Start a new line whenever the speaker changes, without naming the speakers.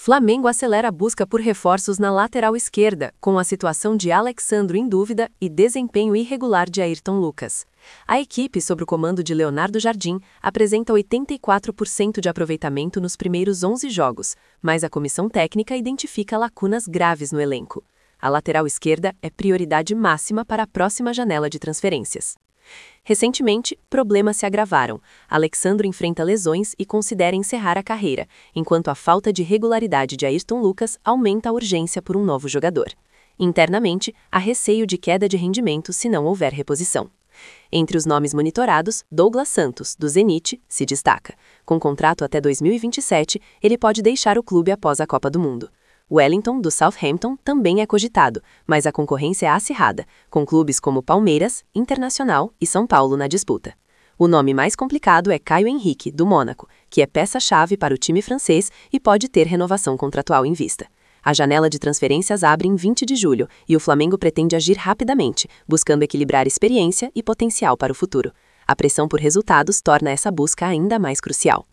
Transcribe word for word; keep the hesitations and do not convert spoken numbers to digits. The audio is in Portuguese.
Flamengo acelera a busca por reforços na lateral esquerda, com a situação de Alex Sandro em dúvida e desempenho irregular de Ayrton Lucas. A equipe, sob o comando de Leonardo Jardim, apresenta oitenta e quatro por cento de aproveitamento nos primeiros onze jogos, mas a comissão técnica identifica lacunas graves no elenco. A lateral esquerda é prioridade máxima para a próxima janela de transferências. Recentemente, problemas se agravaram. Alex Sandro enfrenta lesões e considera encerrar a carreira, enquanto a falta de regularidade de Ayrton Lucas aumenta a urgência por um novo jogador. Internamente, há receio de queda de rendimento se não houver reposição. Entre os nomes monitorados, Douglas Santos, do Zenit, se destaca. Com contrato até dois mil e vinte e sete, ele pode deixar o clube após a Copa do Mundo. Wellington, do Southampton, também é cogitado, mas a concorrência é acirrada, com clubes como Palmeiras, Internacional e São Paulo na disputa. O nome mais complicado é Caio Henrique, do Mônaco, que é peça-chave para o time francês e pode ter renovação contratual em vista. A janela de transferências abre em vinte de julho e o Flamengo pretende agir rapidamente, buscando equilibrar experiência e potencial para o futuro. A pressão por resultados torna essa busca ainda mais crucial.